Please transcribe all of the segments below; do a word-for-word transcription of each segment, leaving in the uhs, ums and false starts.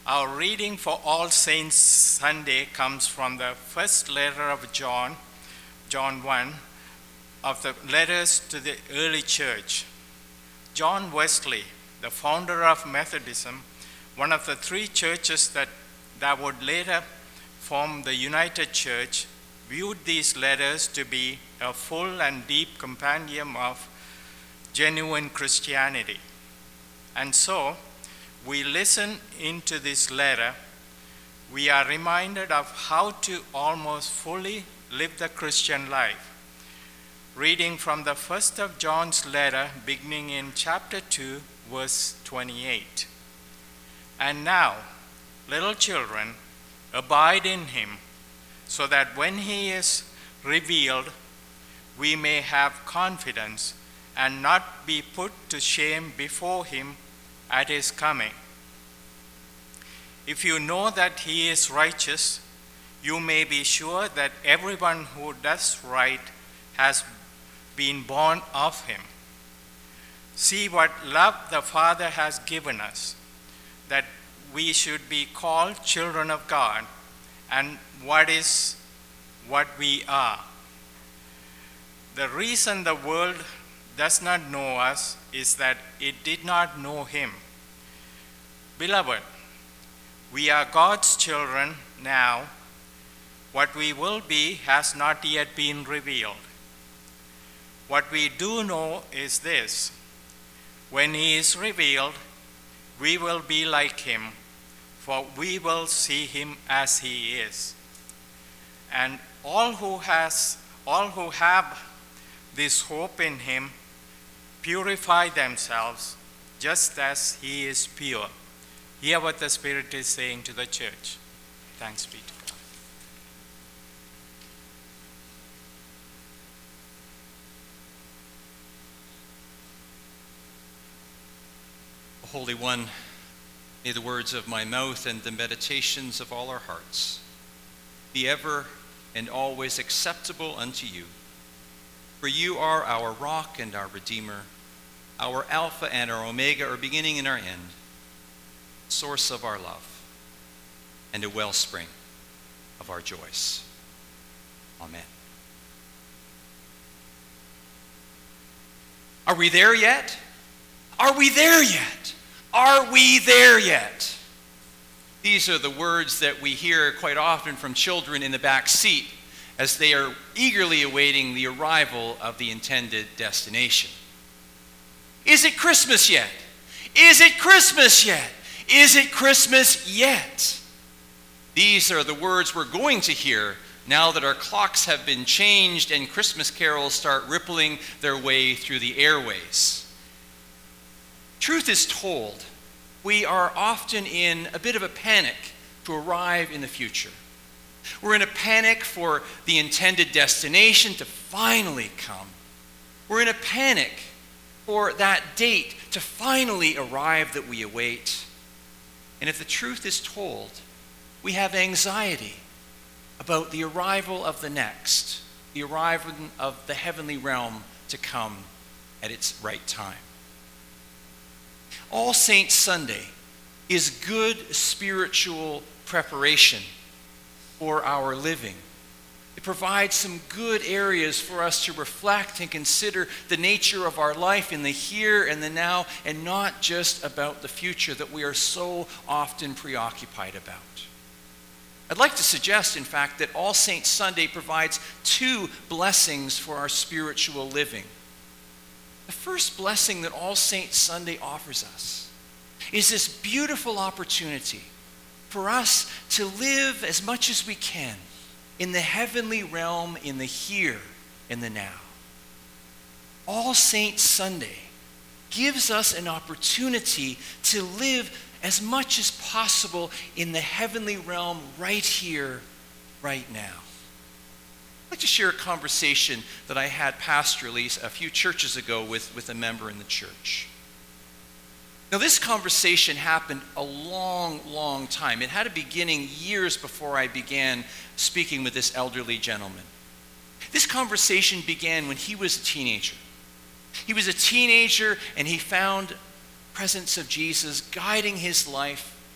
Our reading for All Saints Sunday comes from the first letter of John, John one, of the letters to the early church. John Wesley, the founder of Methodism, one of the three churches that, that would later form the United Church, viewed these letters to be a full and deep compendium of genuine Christianity. And so, we listen into this letter, we are reminded of how to almost fully live the Christian life. Reading from the first of John's letter, beginning in chapter two, verse twenty-eight. And now, little children, abide in him, so that when he is revealed, we may have confidence and not be put to shame before him at his coming. If you know that he is righteous, you may be sure that everyone who does right has been born of him. See what love the Father has given us, that we should be called children of God, and what is what we are. The reason the world does not know us is that it did not know him. Beloved, we are God's children now. What we will be has not yet been revealed. What we do know is this: when he is revealed, we will be like him, for we will see him as he is. And all who has all who have this hope in him purify themselves just as he is pure. Hear what the Spirit is saying to the church. Thanks be to God. Holy One, may the words of my mouth and the meditations of all our hearts be ever and always acceptable unto you. For you are our rock and our Redeemer, our Alpha and our Omega, our beginning and our end, source of our love, and a wellspring of our joys. Amen. Are we there yet? Are we there yet? Are we there yet? These are the words that we hear quite often from children in the back seat as they are eagerly awaiting the arrival of the intended destination. Is it Christmas yet? Is it Christmas yet? Is it Christmas yet? These are the words we're going to hear now that our clocks have been changed and Christmas carols start rippling their way through the airways. Truth is told, we are often in a bit of a panic to arrive in the future. We're in a panic for the intended destination to finally come. We're in a panic for that date to finally arrive that we await. And if the truth is told, we have anxiety about the arrival of the next, the arrival of the heavenly realm to come at its right time. All Saints Sunday is good spiritual preparation for our living. It provides some good areas for us to reflect and consider the nature of our life in the here and the now, and not just about the future that we are so often preoccupied about. I'd like to suggest, in fact, that All Saints Sunday provides two blessings for our spiritual living. The first blessing that All Saints Sunday offers us is this beautiful opportunity for us to live as much as we can in the heavenly realm, in the here and the now. All Saints Sunday gives us an opportunity to live as much as possible in the heavenly realm right here, right now. I'd like to share a conversation that I had pastorally a few churches ago with, with a member in the church. Now, this conversation happened a long, long time. It had a beginning years before I began speaking with this elderly gentleman. This conversation began when he was a teenager. He was a teenager and he found the presence of Jesus guiding his life.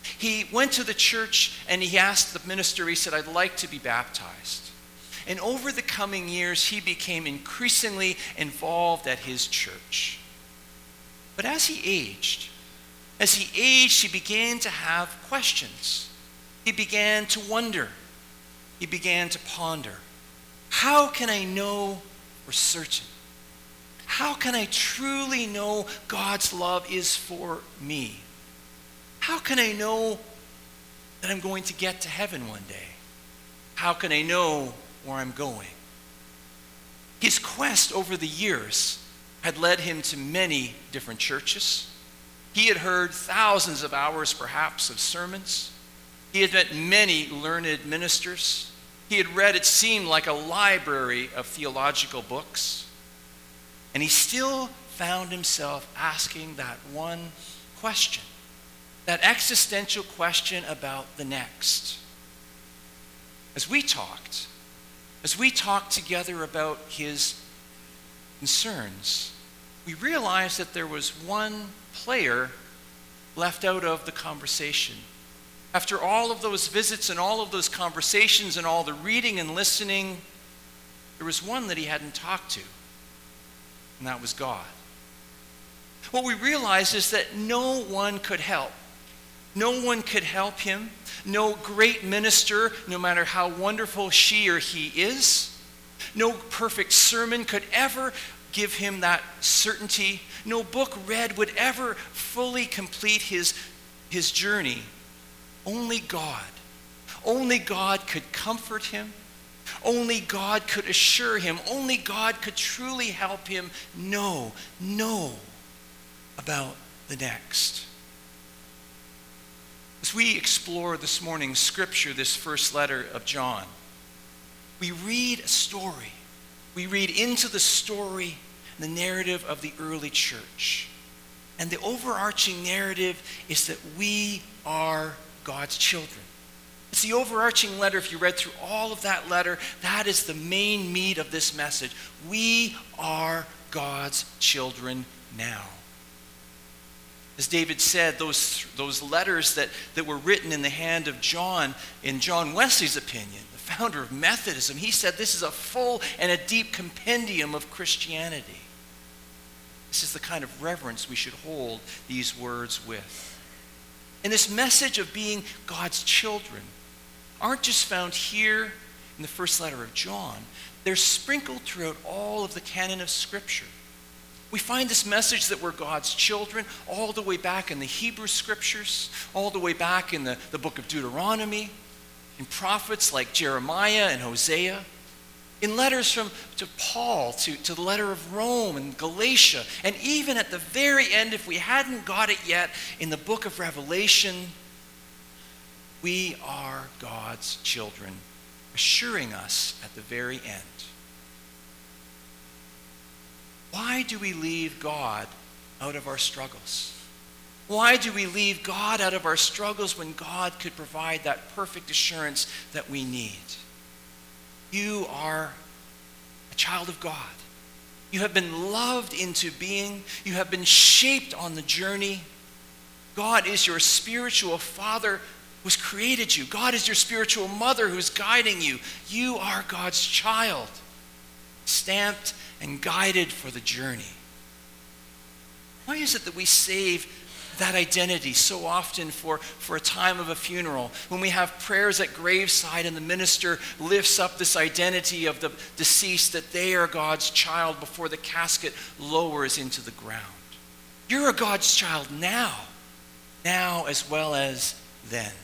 He went to the church and he asked the minister, he said, "I'd like to be baptized." And over the coming years, he became increasingly involved at his church. But as he aged, as he aged, he began to have questions. He began to wonder. He began to ponder. How can I know for certain? How can I truly know God's love is for me? How can I know that I'm going to get to heaven one day? How can I know where I'm going? His quest over the years had led him to many different churches. He had heard thousands of hours, perhaps, of sermons. He had met many learned ministers. He had read, it seemed like, a library of theological books. And he still found himself asking that one question, that existential question about the next. As we talked, as we talked together about his concerns, we realized that there was one player left out of the conversation. After all of those visits and all of those conversations and all the reading and listening, there was one that he hadn't talked to, and that was God. What we realized is that no one could help. No one could help him. No great minister, no matter how wonderful she or he is. No perfect sermon could ever give him that certainty. No book read would ever fully complete his, his journey. Only God. Only God could comfort him. Only God could assure him. Only God could truly help him know, know about the next. As we explore this morning's scripture, this first letter of John, we read a story. We read into the story the narrative of the early church. And the overarching narrative is that we are God's children. It's the overarching letter. If you read through all of that letter, that is the main meat of this message. We are God's children now. As David said, those, those letters that, that were written in the hand of John, in John Wesley's opinion, the founder of Methodism, he said this is a full and a deep compendium of Christianity. This is the kind of reverence we should hold these words with. And this message of being God's children aren't just found here in the first letter of John. They're sprinkled throughout all of the canon of Scripture. We find this message that we're God's children all the way back in the Hebrew Scriptures, all the way back in the, the book of Deuteronomy, in prophets like Jeremiah and Hosea, in letters from to Paul, to, to the letter of Rome and Galatia, and even at the very end, if we hadn't got it yet, in the book of Revelation, we are God's children, assuring us at the very end. Why do we leave God out of our struggles? Why do we leave God out of our struggles when God could provide that perfect assurance that we need? You are a child of God. You have been loved into being. You have been shaped on the journey. God is your spiritual father who's created you. God is your spiritual mother who's guiding you. You are God's child, stamped and guided for the journey. Why is it that we save that identity so often for, for a time of a funeral, when we have prayers at graveside and the minister lifts up this identity of the deceased, that they are God's child before the casket lowers into the ground? You're a God's child now, now as well as then.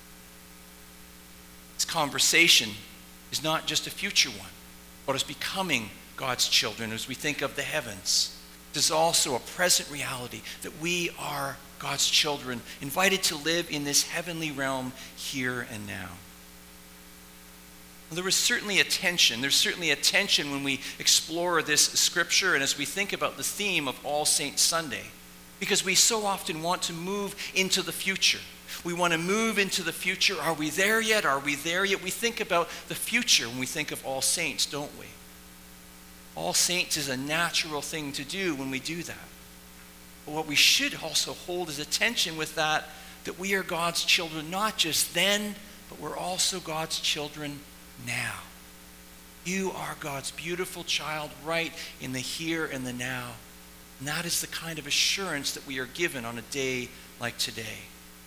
This conversation is not just a future one, but is becoming God's children as we think of the heavens. It is also a present reality that we are God's children, invited to live in this heavenly realm here and now. Well, there is certainly a tension. There's certainly a tension when we explore this scripture and as we think about the theme of All Saints Sunday, because we so often want to move into the future. We want to move into the future. Are we there yet? Are we there yet? We think about the future when we think of All Saints, don't we? All Saints is a natural thing to do when we do that. But what we should also hold is a tension with that, that we are God's children, not just then, but we're also God's children now. You are God's beautiful child right in the here and the now. And that is the kind of assurance that we are given on a day like today.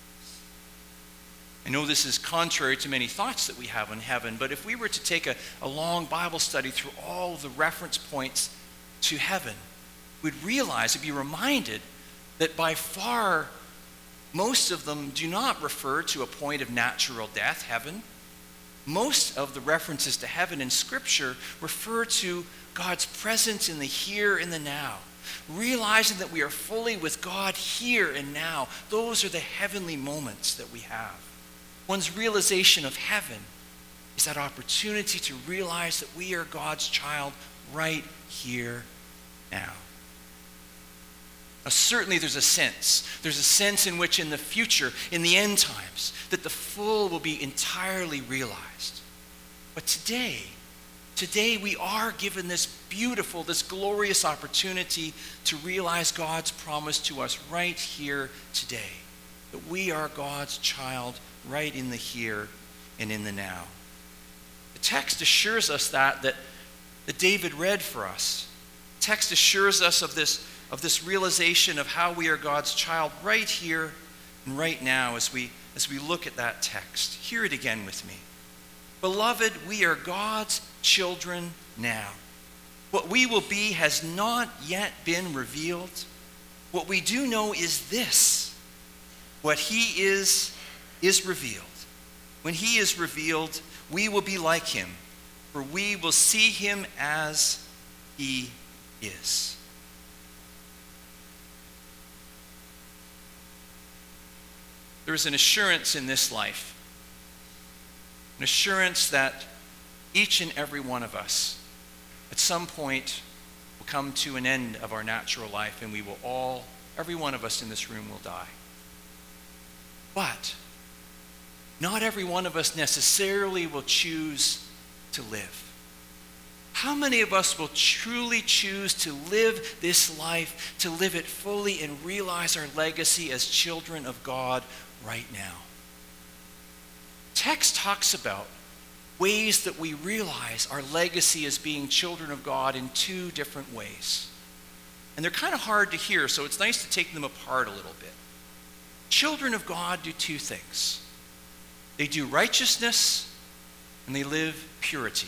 I know this is contrary to many thoughts that we have on heaven, but if we were to take a, a long Bible study through all the reference points to heaven, we'd realize, we'd be reminded that by far most of them do not refer to a point of natural death, heaven. Most of the references to heaven in Scripture refer to God's presence in the here and the now. Realizing that we are fully with God here and now. Those are the heavenly moments that we have. One's realization of heaven is that opportunity to realize that we are God's child right here now. Now, certainly there's a sense. There's a sense in which in the future, in the end times, that the full will be entirely realized. But today, today we are given this beautiful, this glorious opportunity to realize God's promise to us right here today. That we are God's child right in the here and in the now. The text assures us that, that, that David read for us. The text assures us of this of this realization of how we are God's child right here and right now as we, as we look at that text. Hear it again with me. Beloved, we are God's children now. What we will be has not yet been revealed. What we do know is this: what he is, is revealed. When he is revealed, we will be like him, for we will see him as he is. There is an assurance in this life, an assurance that each and every one of us at some point will come to an end of our natural life, and we will all, every one of us in this room will die. But not every one of us necessarily will choose to live. How many of us will truly choose to live this life, to live it fully and realize our legacy as children of God right now? Text talks about ways that we realize our legacy as being children of God in two different ways. And they're kind of hard to hear, so it's nice to take them apart a little bit. Children of God do two things. They do righteousness and they live purity.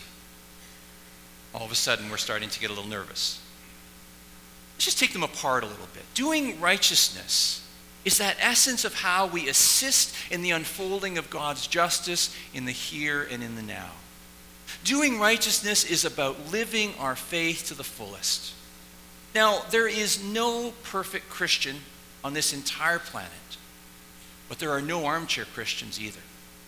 All of a sudden, we're starting to get a little nervous. Let's just take them apart a little bit. Doing righteousness is that essence of how we assist in the unfolding of God's justice in the here and in the now. Doing righteousness is about living our faith to the fullest. Now, there is no perfect Christian on this entire planet, but there are no armchair Christians either.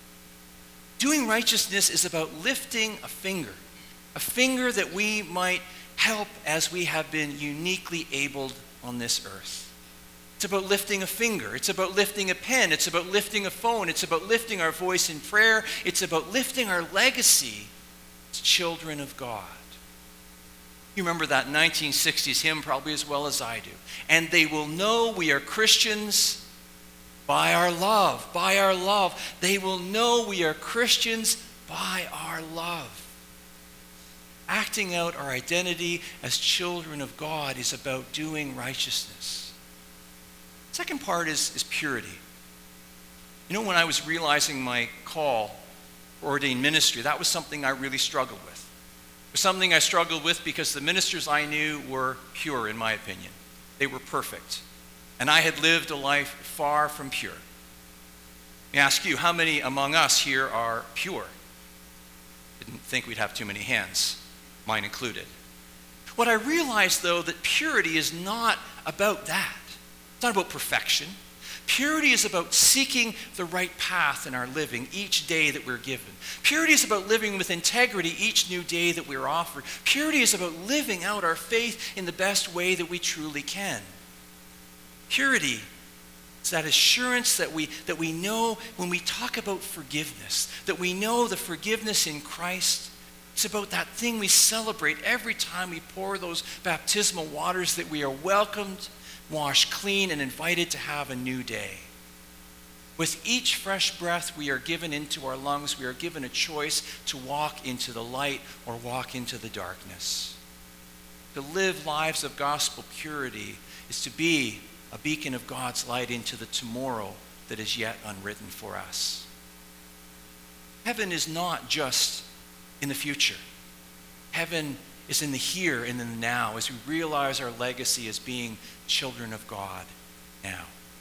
Doing righteousness is about lifting a finger, a finger that we might help as we have been uniquely abled on this earth. It's about lifting a finger. It's about lifting a pen. It's about lifting a phone. It's about lifting our voice in prayer. It's about lifting our legacy as children of God. You remember that nineteen sixties hymn probably as well as I do. And they will know we are Christians by our love, by our love. They will know we are Christians by our love. Acting out our identity as children of God is about doing righteousness. Second part is, is purity. You know, when I was realizing my call for ordained ministry, that was something I really struggled with. It was something I struggled with because the ministers I knew were pure, in my opinion. They were perfect. And I had lived a life far from pure. Let me ask you, how many among us here are pure? Didn't think we'd have too many hands, mine included. What I realized, though, that purity is not about that. It's not about perfection. Purity is about seeking the right path in our living each day that we're given. Purity is about living with integrity each new day that we're offered. Purity is about living out our faith in the best way that we truly can. Purity is that assurance that we, that we know when we talk about forgiveness, that we know the forgiveness in Christ. It's about that thing we celebrate every time we pour those baptismal waters, that we are welcomed, washed clean, and invited to have a new day. With each fresh breath we are given into our lungs, we are given a choice to walk into the light or walk into the darkness. To live lives of gospel purity is to be a beacon of God's light into the tomorrow that is yet unwritten for us. Heaven is not just in the future. Heaven is in the here and in the now as we realize our legacy as being children of God now.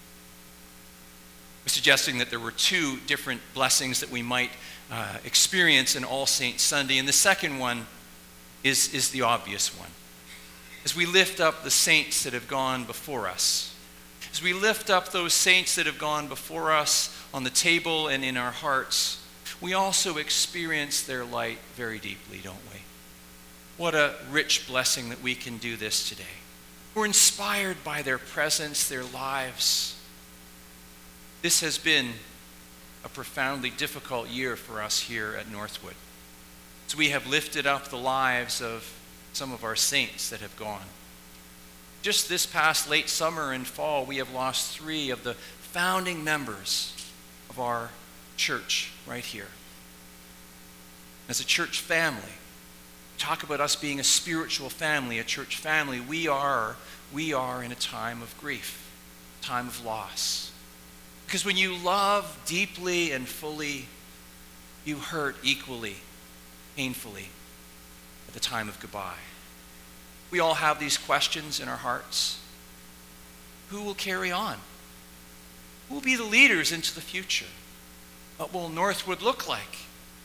We're suggesting that there were two different blessings that we might uh, experience in All Saints Sunday, and the second one is, is the obvious one. As we lift up the saints that have gone before us, as we lift up those saints that have gone before us on the table and in our hearts, we also experience their light very deeply, don't we? What a rich blessing that we can do this today. We're inspired by their presence, their lives. This has been a profoundly difficult year for us here at Northwood. So we have lifted up the lives of some of our saints that have gone. Just this past late summer and fall, we have lost three of the founding members of our church right here. As a church family, talk about us being a spiritual family, a church family, we are, we are in a time of grief, a time of loss. Because when you love deeply and fully, you hurt equally, painfully at the time of goodbye. We all have these questions in our hearts. Who will carry on? Who will be the leaders into the future? What will Northwood look like?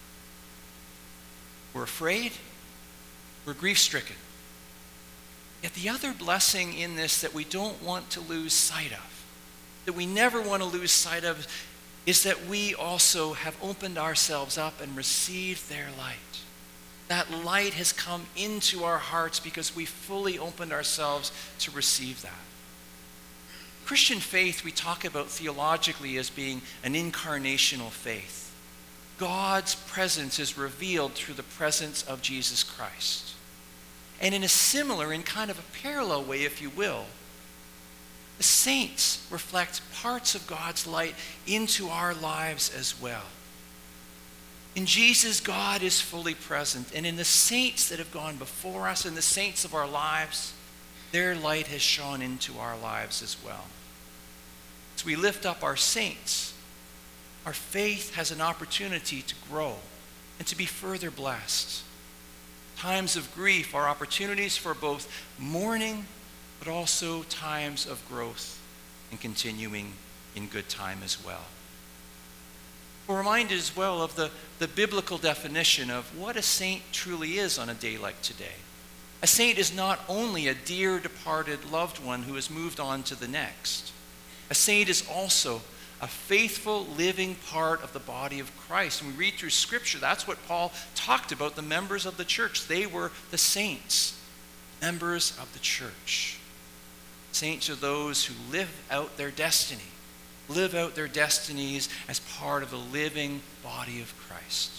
We're afraid. We're grief-stricken. Yet the other blessing in this that we don't want to lose sight of, that we never want to lose sight of, is that we also have opened ourselves up and received their light. That light has come into our hearts because we fully opened ourselves to receive that. Christian faith we talk about theologically as being an incarnational faith. God's presence is revealed through the presence of Jesus Christ. And in a similar, in kind of a parallel way, if you will, the saints reflect parts of God's light into our lives as well. In Jesus, God is fully present. And in the saints that have gone before us, and the saints of our lives, their light has shone into our lives as well. As we lift up our saints, our faith has an opportunity to grow and to be further blessed. Times of grief are opportunities for both mourning, but also times of growth and continuing in good time as well. We're reminded as well of the, the biblical definition of what a saint truly is on a day like today. A saint is not only a dear departed loved one who has moved on to the next. A saint is also a faithful living part of the body of Christ. And we read through Scripture, that's what Paul talked about, the members of the church. They were the saints, members of the church. Saints are those who live out their destiny, live out their destinies as part of the living body of Christ.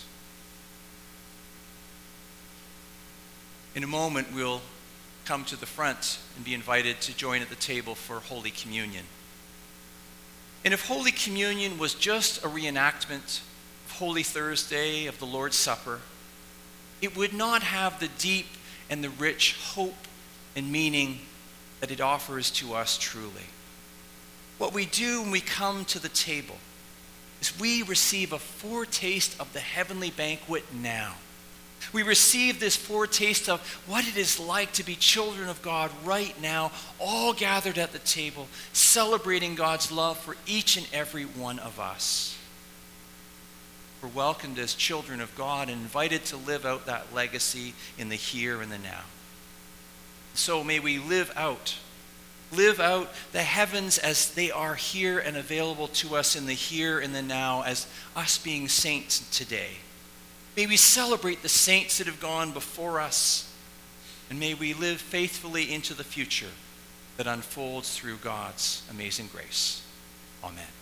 In a moment, we'll come to the front and be invited to join at the table for Holy Communion. And if Holy Communion was just a reenactment of Holy Thursday, of the Lord's Supper, it would not have the deep and the rich hope and meaning that it offers to us truly. What we do when we come to the table is we receive a foretaste of the heavenly banquet now. We receive this foretaste of what it is like to be children of God right now, all gathered at the table, celebrating God's love for each and every one of us. We're welcomed as children of God and invited to live out that legacy in the here and the now. So may we live out, live out the heavens as they are here and available to us in the here and the now as us being saints today. May we celebrate the saints that have gone before us, and may we live faithfully into the future that unfolds through God's amazing grace. Amen.